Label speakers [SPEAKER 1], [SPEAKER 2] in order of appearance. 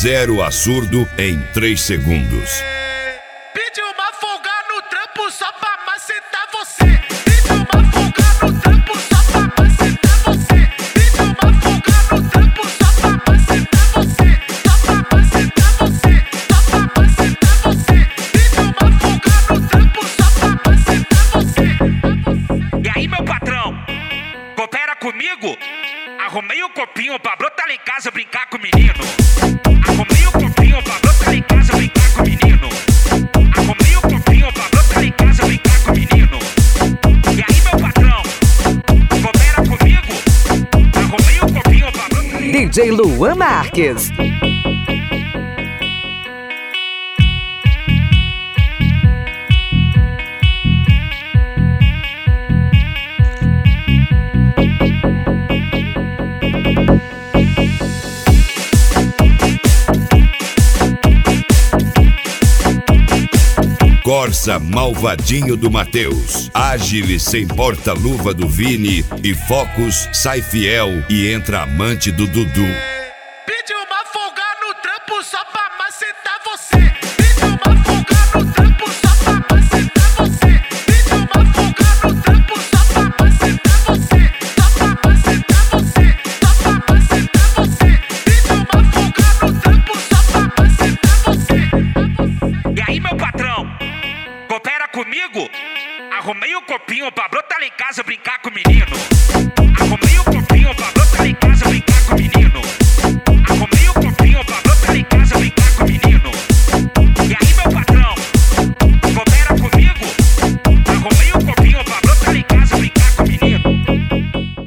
[SPEAKER 1] zero a surdo em 3 segundos.
[SPEAKER 2] Pediu uma folga no trampo só pra macetar você. Pediu uma folga no trampo só pra macetar você. Pediu uma folga no trampo só pra macetar você. Só pra macetar você. Só pra macetar você. Pediu uma folga no trampo só pra macetar você.
[SPEAKER 3] E aí, meu patrão, coopera comigo? Arrumei um copinho pra brotar lá em casa brincar com o menino. Arrumei um copinho pra brotar lá em casa brincar com o menino. Arrumei um copinho pra brotar lá em casa brincar com o menino. E aí, meu patrão, coopera comigo? Arrumei um copinho pra brotar.
[SPEAKER 4] DJ Luan Marques.
[SPEAKER 1] Corsa malvadinho do Matheus, Ágil sem porta-luva do Vini e Focus sai fiel e entra amante do Dudu.
[SPEAKER 2] Pediu uma folga no trampo só pra macetar você. Pediu uma folga no trampo só pra macetar você. Pediu uma folga no trampo só pra macetar você. Só pra macetar você. Só pra macetar você. Pediu uma folga no trampo só pra macetar você.
[SPEAKER 3] E aí, meu patrão, coopera comigo? Arrumei um copinho pra brotar lá em casa brincar